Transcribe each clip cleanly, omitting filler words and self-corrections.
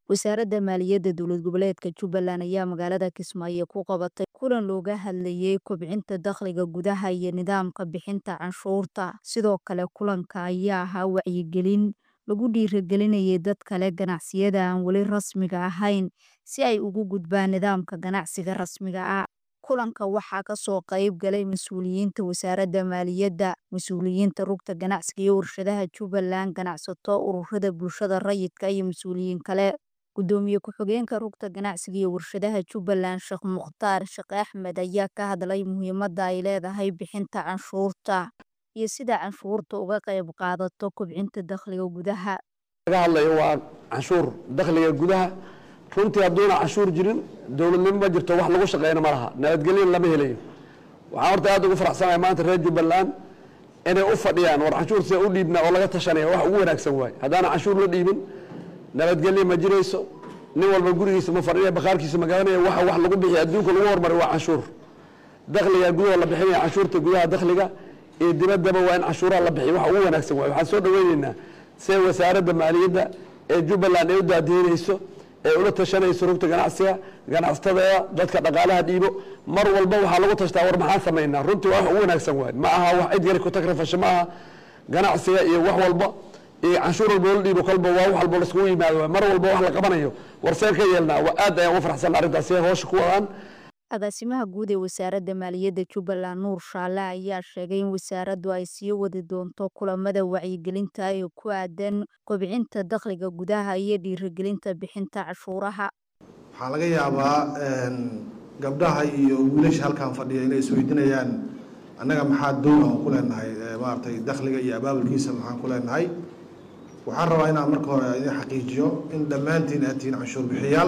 Wasaaradda Maaliyadda Dowlad Goboleedka Jubbaland ayaa magaalada Kismaayo ku qabatay kulan looga hadlayay kobcinta dakhliga gudaha iyo nidaamka bixinta canshuurta. Sidoo kale kulanka ayaa ahaa wacyigelin lagu dhiirigelinayay dadka leh ganacsiyada aan weli rasmiga ahayn si ay ugu gudbaan nidaamka ganacsiga rasmiga ah. Kulanka waxaa ka soo qayb galay mas'uuliyiinta wasaaradda maaliyadda, mas'uuliyiinta rugta ganacsiga iyo warshadaha Jubbaland, ganacsato, ururada bulshada rayidka iyo mas'uuliyiin kale. Gudoomiye ku-xigeenka rugta ganacsiga iyo warshadaha Jubbaland Sheekh Mukhtaar Sheekh Axmed ayaa ka hadlay muhiimadda ay leedahay bixinta canshuurta iyo sida canshuurta uga qayb qaadato kobcinta dakhliga gudaha. laga hadlayo waa canshuur dakhliga gudaha. runtii hadduuna canshuur jirin dowladnimo ma jirto, wax lagu shaqeeyna ma laha, nabadgelyo lama helayo. waxaan horta aad ugu faraxsanahay maanta reer Jubbaland inay u fadhiyaan war canshuur si u dhiibna oo laga tashanaya wax ugu wanaagsan waay. haddaana canshuur la dhiibin nabadgelyo ma jirayso, nin walba gurigiisa ma fadhiya, bakhaarkiisa ma garanaya. wax lagu bixiyo adduunka lagu hormariyo waa canshuur. dakhliga gudaha la bixinaya canshuurta gudaha dakhliga iyo dibaddaba waa in canshuuraha la bixiyo wax ugu wanaagsan waay. waxaan soo dhaweynaynaa sida wasaaradda maaliyadda ee Jubbaland ay u daadiinayso ee ula tashanayso rugta ganacsiga, ganacsatada, dadka dhaqaalaha dhiibo. mar walba waxaa lagu tashtaa war maxaan samaynaa. runtii waa wax ugu wanaagsan waay. ma aha wax cid yar ku takrifasho, ma aha ganacsiga iyo wax walba iyo canshuur walba la dhiibo kolba waa wax walba la iskugu yimaado. mar walba wax la qabanayo war seen ka yeelnaa. waa aad ayaan ugu faraxsan arrintaas ee hawsha ku wadaan. Agaasimaha guud ee wasaaradda maaliyadda Jubbaland Nuur Shaale ayaa sheegay in wasaaraddu ay sii wadi doonto kulamada wacyigelinta ee ku aadan kobcinta dakhliga gudaha iyo dhiirigelinta bixinta canshuuraha. waxaa laga yaabaa gabdhaha iyo wiilasha halkan fadhiya inay isweydiinayaan annaga maxaa doon aan ku leenahay maaragtay dakhliga iyo abaabulkiisa maxaan ku leenahay. waxaan rabaa inaan marka hore idin xaqiijiyo in dhammaantiin aad tihiin canshuur bixiyaal,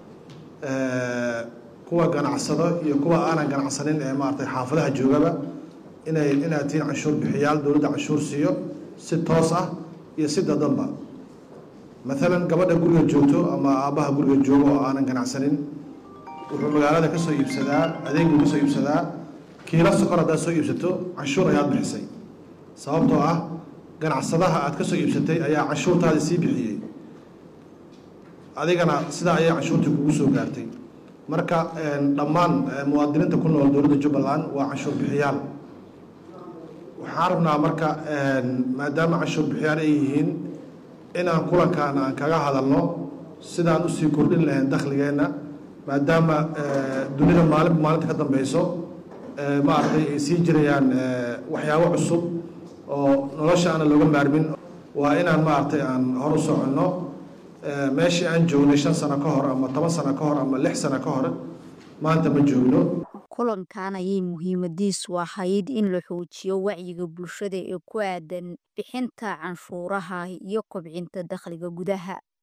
kuwa ganacsado iyo kuwa aanan ganacsanin ee maaragtay xaafadaha joogaba inaad tihiin canshuur bixiyaal dowladda canshuur siiyo si toos ah iyo si dadanba. maalan gabadha guriga joogto ama aabbaha guriga joogo oo aanan ganacsanin wuxuu magaalada ka soo iibsadaa, adeeguu ka soo iibsadaa, kiilo sokor haddaad soo iibsato canshuur ayaad bixisay. sababtoo ah ganacsadaha aad ka soo iibsatay ayaa canshuurtaadii sii bixiyey, adigana sidaa ayay canshuurtii kugu soo gaartay. marka dhammaan muwaadiniinta ku nool dowladda Jubbaland waa canshuur bixiyaal. waxaan rabnaa marka maadaama canshuur bixiyaal ay yihiin inaan kulankan aan kaga hadalno sidaan usii kordhin lahayn dakhligeenna, maadaama dunida maalinta ka dambeyso maaragtay ay sii jirayaan waxyaabo cusub oo nolosha aan looga maarmin. waa inaan maaragtay aan hor u soconno. meeshii aan joognay 5 sano ka hor ama 10 sano ka hor ama 6 sano ka hor maanta ma joogno. Kulankan ayay muhiimadiisu ahayd in la xoojiyo wacyiga bulshada ee ku aadan bixinta canshuuraha iyo kobcinta dakhliga gudaha.